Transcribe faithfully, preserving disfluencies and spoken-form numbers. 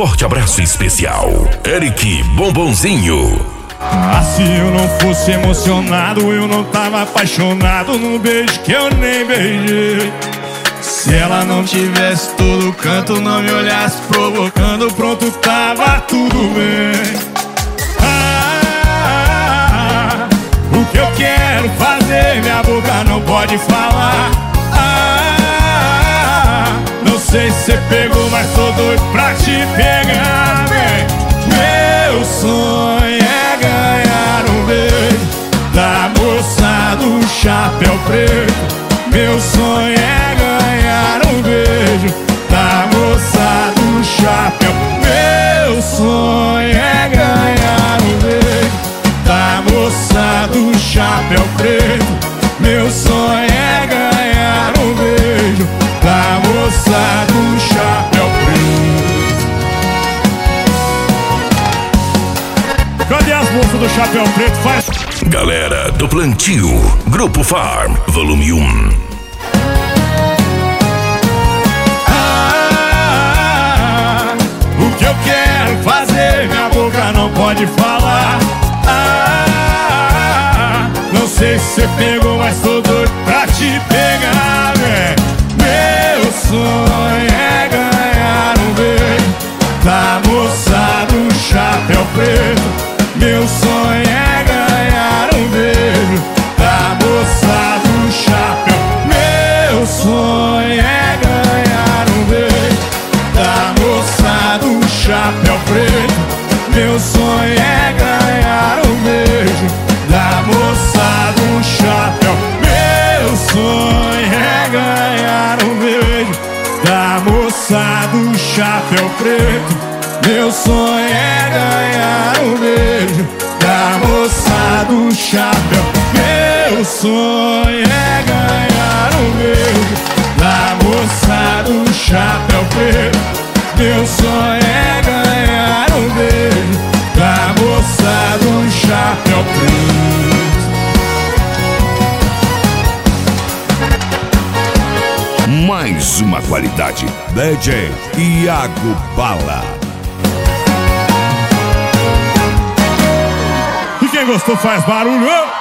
forte abraço especial, Eric Bombonzinho. Ah, se eu não fosse emocionado, eu não tava apaixonado num beijo que eu nem beijei. Se ela não tivesse todo canto, não me olhasse provocando, pronto, tava tudo bem. Ah, o que eu quero fazer, minha boca não pode falar. Ah, não sei se você pegou, mas tô doido pra te pegar, vem. Meu sonho é ganhar um beijo da moça do chapéu preto. Meu sonho é ganhar um beijo da moça do chapéu. Meu sonho é ganhar um beijo da moça do chapéu preto. Meu sonho é ganhar um beijo da moça do chapéu preto. Cadê as moças do chapéu preto? Faz. Galera do Plantio, Grupo Farm, volume um. Ah, o que eu quero fazer, minha boca não pode falar. Ah, não sei se você pegou, mas tô doido pra te pegar, né? Meu sonho é ganhar um beijo da moça do chapéu preto. Meu sonho é ganhar um beijo da moça do chapéu. Meu sonho é ganhar um beijo da moça do chapéu preto. Meu sonho é ganhar um beijo da moça do chapéu. Meu sonho é ganhar um beijo da moça do chapéu preto. Meu sonho é ganhar um beijo da moça do chapéu. Meu sonho é ganhar um beijo da moça do chapéu preto. Meu sonho é ganhar um beijo da moça do chapéu preto. Mais uma qualidade, D J Iago Bala. E quem gostou faz barulho.